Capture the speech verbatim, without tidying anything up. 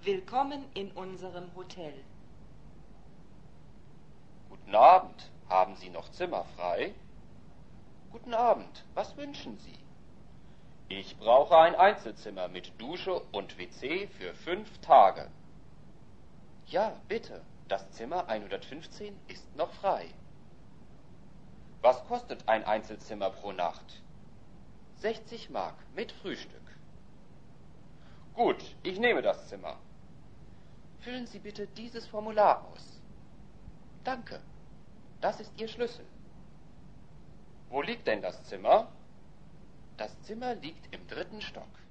Willkommen in unserem Hotel. Guten Abend. Haben Sie noch Zimmer frei? Guten Abend. Was wünschen Sie? Ich brauche ein Einzelzimmer mit Dusche und W C für fünf Tage. Ja, bitte. Das Zimmer hundertfünfzehn ist noch frei. Was kostet ein Einzelzimmer pro Nacht? sechzig Mark mit Frühstück. Gut, ich nehme das Zimmer. Füllen Sie bitte dieses Formular aus. Danke. Das ist Ihr Schlüssel. Wo liegt denn das Zimmer? Das Zimmer liegt im dritten Stock.